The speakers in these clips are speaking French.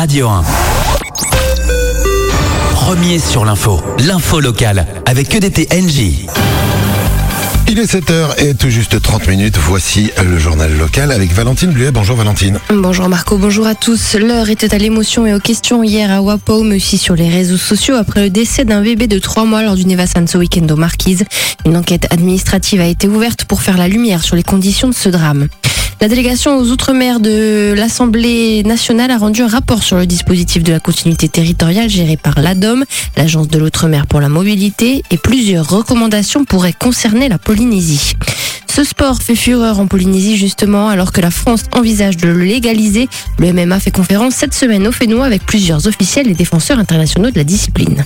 Radio 1. Premier sur l'info locale avec EDT NJ. Il est 7h et tout juste 30 minutes. Voici le journal local avec Valentine Bluet. Bonjour Valentine. Bonjour Marco, bonjour à tous. L'heure était à l'émotion et aux questions hier à Wappo, mais aussi sur les réseaux sociaux après le décès d'un bébé de 3 mois lors du Neva Sanso Weekend aux Marquises. Une enquête administrative a été ouverte pour faire la lumière sur les conditions de ce drame. La délégation aux Outre-mer de l'Assemblée nationale a rendu un rapport sur le dispositif de la continuité territoriale géré par l'ADOM, l'Agence de l'Outre-mer pour la mobilité, et plusieurs recommandations pourraient concerner la Polynésie. Ce sport fait fureur en Polynésie justement, alors que la France envisage de le légaliser. Le MMA fait conférence cette semaine au Fénois avec plusieurs officiels et défenseurs internationaux de la discipline.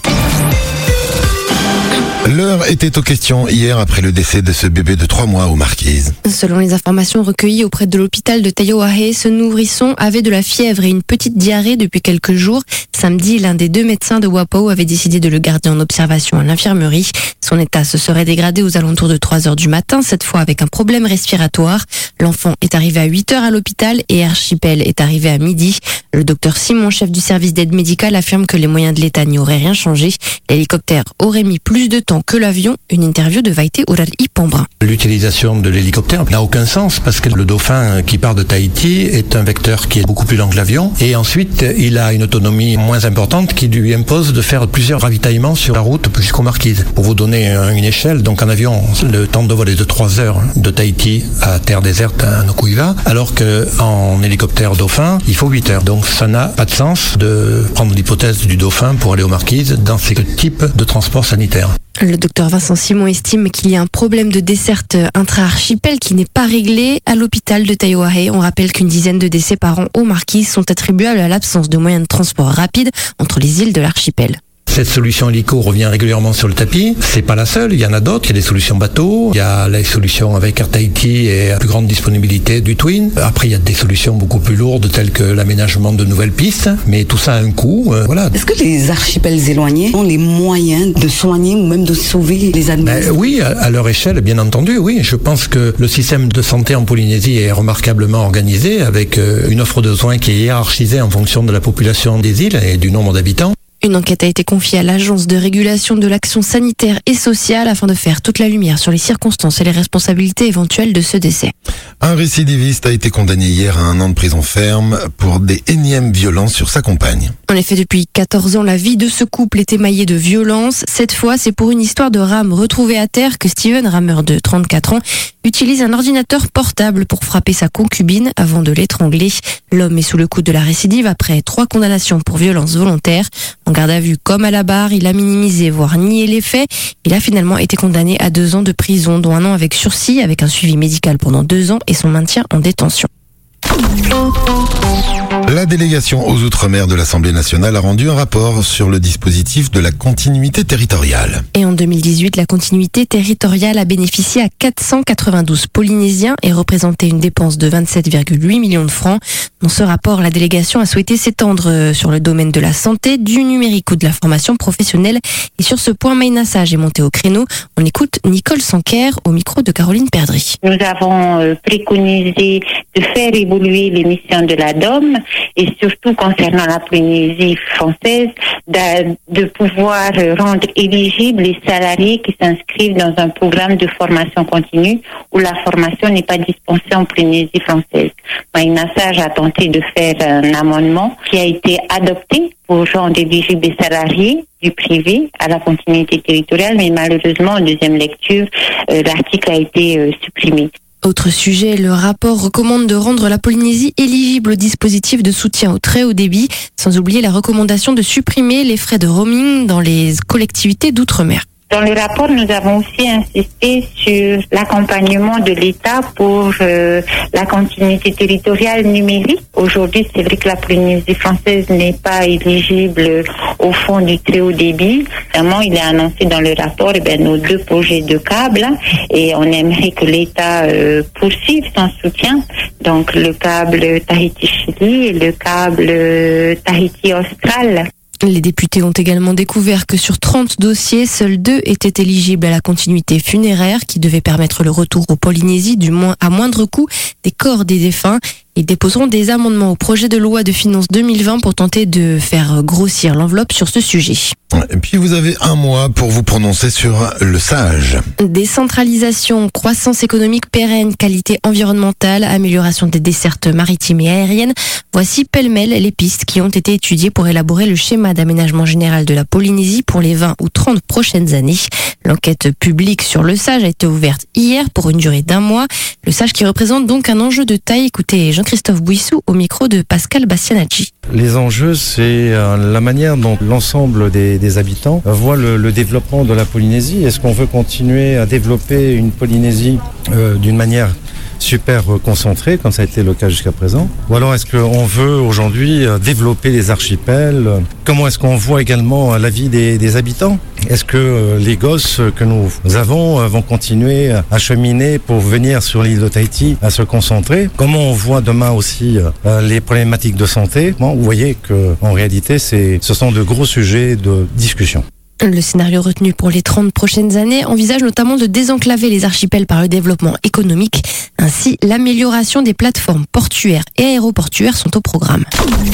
L'heure était aux questions hier après le décès de ce bébé de 3 mois aux Marquises. Selon les informations recueillies auprès de l'hôpital de Taiohahe, ce nourrisson avait de la fièvre et une petite diarrhée depuis quelques jours. Samedi, l'un des 2 médecins de Wappo avait décidé de le garder en observation à l'infirmerie. Son état se serait dégradé aux alentours de 3h du matin, cette fois avec un problème respiratoire. L'enfant est arrivé à 8h à l'hôpital et Archipel est arrivé à midi. Le docteur Simon, chef du service d'aide médicale, affirme que les moyens de l'État n'y auraient rien changé. L'hélicoptère aurait mis plus de temps que l'avion. Une interview de Vaïté Ourali Pambrin. L'utilisation de l'hélicoptère n'a aucun sens parce que le dauphin qui part de Tahiti est un vecteur qui est beaucoup plus lent que l'avion et ensuite il a une autonomie moins importante qui lui impose de faire plusieurs ravitaillements sur la route jusqu'aux Marquises. Pour vous donner une échelle, donc en avion, le temps de vol est de 3 heures de Tahiti à terre déserte à Nuku'hiva, alors qu'en hélicoptère dauphin, il faut 8 heures. Donc ça n'a pas de sens de prendre l'hypothèse du dauphin pour aller aux Marquises dans ces types de transport sanitaire. Le docteur Vincent Simon estime qu'il y a un problème de desserte intra-archipel qui n'est pas réglé à l'hôpital de Taiohahe. On rappelle qu'une dizaine de décès par an aux Marquises sont attribuables à l'absence de moyens de transport rapides entre les îles de l'archipel. Cette solution hélico revient régulièrement sur le tapis. C'est pas la seule, il y en a d'autres. Il y a des solutions bateaux, il y a les solutions avec Air Tahiti et la plus grande disponibilité du Twin. Après, il y a des solutions beaucoup plus lourdes telles que l'aménagement de nouvelles pistes. Mais tout ça a un coût, voilà. Est-ce que les archipels éloignés ont les moyens de soigner ou même de sauver les administrés? Oui, à leur échelle, bien entendu, oui. Je pense que le système de santé en Polynésie est remarquablement organisé avec une offre de soins qui est hiérarchisée en fonction de la population des îles et du nombre d'habitants. Une enquête a été confiée à l'Agence de régulation de l'action sanitaire et sociale afin de faire toute la lumière sur les circonstances et les responsabilités éventuelles de ce décès. Un récidiviste a été condamné hier à 1 an de prison ferme pour des énièmes violences sur sa compagne. En effet, depuis 14 ans, la vie de ce couple est émaillée de violences. Cette fois, c'est pour une histoire de rame retrouvée à terre que Steven, rameur de 34 ans, utilise un ordinateur portable pour frapper sa concubine avant de l'étrangler. L'homme est sous le coup de la récidive après 3 condamnations pour violences volontaires. En garde à vue comme à la barre, il a minimisé, voire nié les faits. Il a finalement été condamné à 2 ans de prison, dont 1 an avec sursis, avec un suivi médical pendant 2 ans et son maintien en détention. La délégation aux Outre-mer de l'Assemblée nationale a rendu un rapport sur le dispositif de la continuité territoriale. Et en 2018, la continuité territoriale a bénéficié à 492 Polynésiens et représenté une dépense de 27,8 millions de francs. Dans ce rapport, la délégation a souhaité s'étendre sur le domaine de la santé, du numérique ou de la formation professionnelle. Et sur ce point, Maïna Sage est montée au créneau. On écoute Nicole Sanker au micro de Caroline Perdry. Nous avons préconisé de faire évoluer les missions de la DOM et surtout concernant la Polynésie française, de pouvoir rendre éligibles les salariés qui s'inscrivent dans un programme de formation continue où la formation n'est pas dispensée en Polynésie française. Maïna Sage a tenté de faire un amendement qui a été adopté pour rendre éligibles les salariés du privé à la continuité territoriale, mais malheureusement, en deuxième lecture, l'article a été supprimé. Autre sujet, le rapport recommande de rendre la Polynésie éligible au dispositif de soutien au très haut débit, sans oublier la recommandation de supprimer les frais de roaming dans les collectivités d'outre-mer. Dans le rapport, nous avons aussi insisté sur l'accompagnement de l'État pour la continuité territoriale numérique. Aujourd'hui, c'est vrai que la Polynésie française n'est pas éligible au fonds du très haut débit. Vraiment, il est annoncé dans le rapport nos 2 projets de câbles et on aimerait que l'État poursuive son soutien. Donc, le câble Tahiti-Chili et le câble Tahiti-Austral. Les députés ont également découvert que sur 30 dossiers, seuls 2 étaient éligibles à la continuité funéraire qui devait permettre le retour aux Polynésies à moindre coût des corps des défunts. Ils déposeront des amendements au projet de loi de finances 2020 pour tenter de faire grossir l'enveloppe sur ce sujet. Et puis vous avez un mois pour vous prononcer sur le SAGE. Décentralisation, croissance économique pérenne, qualité environnementale, amélioration des dessertes maritimes et aériennes. Voici pêle-mêle les pistes qui ont été étudiées pour élaborer le schéma d'aménagement général de la Polynésie pour les 20 ou 30 prochaines années. L'enquête publique sur le SAGE a été ouverte hier pour une durée d'1 mois. Le SAGE qui représente donc un enjeu de taille. Écoutez Jean-Christophe Bouissou au micro de Pascal Bastianacci. Les enjeux, c'est la manière dont l'ensemble des habitants voient le développement de la Polynésie. Est-ce qu'on veut continuer à développer une Polynésie d'une manière super concentrée, comme ça a été le cas jusqu'à présent? Ou alors est-ce qu'on veut aujourd'hui développer les archipels? Comment est-ce qu'on voit également la vie des habitants? Est-ce que les gosses que nous avons vont continuer à cheminer pour venir sur l'île de Tahiti, à se concentrer? Comment on voit demain aussi les problématiques de santé? Bon, vous voyez qu'en réalité, ce sont de gros sujets de discussion. Le scénario retenu pour les 30 prochaines années envisage notamment de désenclaver les archipels par le développement économique. Ainsi, l'amélioration des plateformes portuaires et aéroportuaires sont au programme.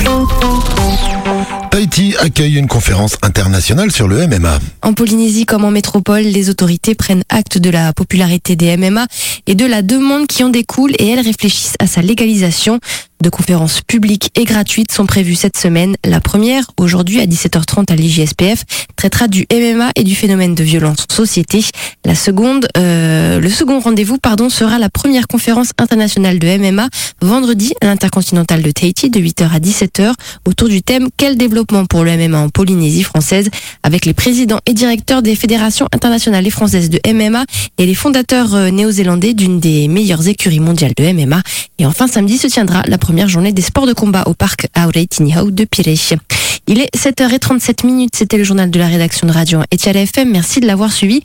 Tahiti accueille une conférence internationale sur le MMA. En Polynésie comme en métropole, les autorités prennent acte de la popularité des MMA et de la demande qui en découle et elles réfléchissent à sa légalisation. 2 conférences publiques et gratuites sont prévues cette semaine. La première, aujourd'hui à 17h30 à l'IGSPF, traitera du MMA et du phénomène de violence en société. Le second rendez-vous, sera la première conférence internationale de MMA vendredi à l'Intercontinental de Tahiti de 8h à 17h autour du thème « Quel développement pour le MMA en Polynésie française ?» avec les présidents et directeurs des fédérations internationales et françaises de MMA et les fondateurs néo-zélandais d'une des meilleures écuries mondiales de MMA. Et enfin, samedi se tiendra la première journée des sports de combat au parc Aurei Tinihau de Pirei. Il est 7h37, c'était le journal de la rédaction de Radio 1 et Tiala FM. Merci de l'avoir suivi.